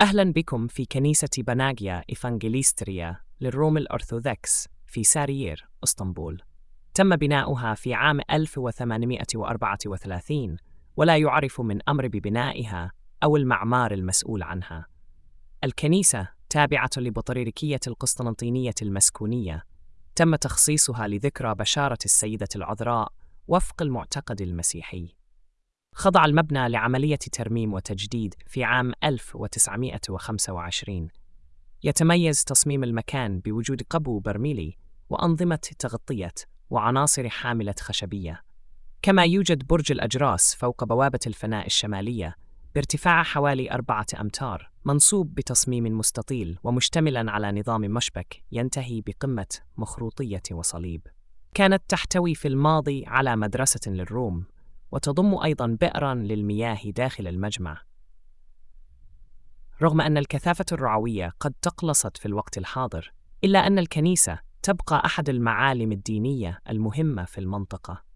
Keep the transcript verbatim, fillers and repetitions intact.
أهلاً بكم في كنيسة بناغيا إفانجيليستريا للروم الأرثوذكس في ساريير، اسطنبول. تم بناؤها في عام ألف وثمانمائة وأربعة وثلاثين، ولا يعرف من أمر ببنائها أو المعمار المسؤول عنها. الكنيسة تابعة لبطريركية القسطنطينية المسكونية، تم تخصيصها لذكرى بشارة السيدة العذراء وفق المعتقد المسيحي. خضع المبنى لعملية ترميم وتجديد في عام ألف وتسعمائة وخمسة وعشرين. يتميز تصميم المكان بوجود قبو برميلي وأنظمة تغطية وعناصر حاملة خشبية، كما يوجد برج الأجراس فوق بوابة الفناء الشمالية بارتفاع حوالي أربعة أمتار، منصوب بتصميم مستطيل ومشتملاً على نظام مشبك ينتهي بقمة مخروطية وصليب. كانت تحتوي في الماضي على مدرسة للروم، وتضم أيضاً بئراً للمياه داخل المجمع. رغم أن الكثافة الرعوية قد تقلصت في الوقت الحاضر، إلا أن الكنيسة تبقى أحد المعالم الدينية المهمة في المنطقة.